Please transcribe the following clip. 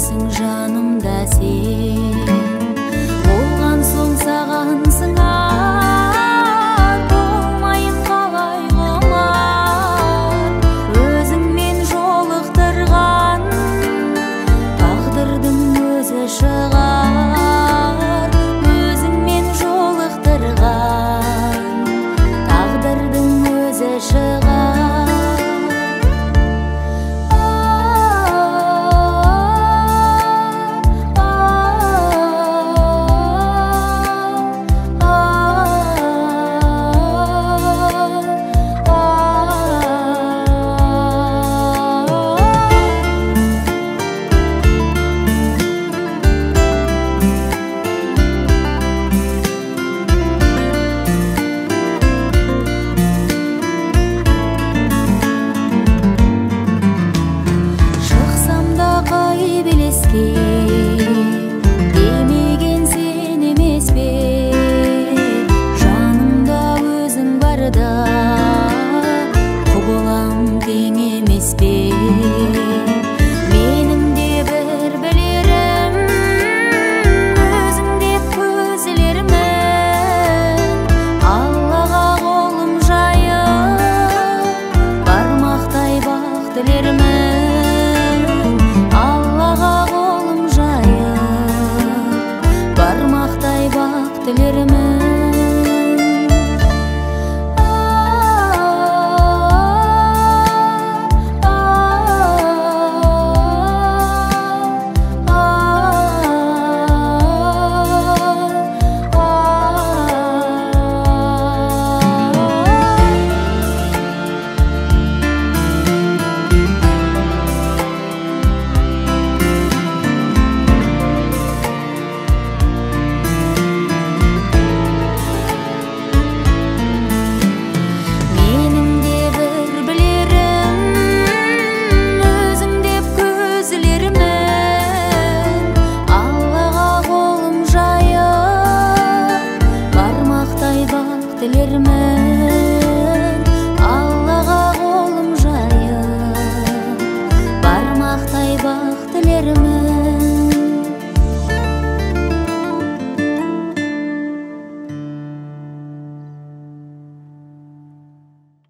жүресің жанымда сен. Болған соң саған сыңар, болмайын қалай құмар. Өзіңмен жолықтырған тағдырдың өзі шығар. Өзіңмен жолықтырған тағдырдың өзі шығар. Демеген сен емес пе, жанымда өзің барда құбылам тең емес пе. Менің де бір білерім, өзің деп көзілермін. Аллаға қолым жайып, бармақтай бақ тілермін. Бармақтай бақ тілермін. Dilerim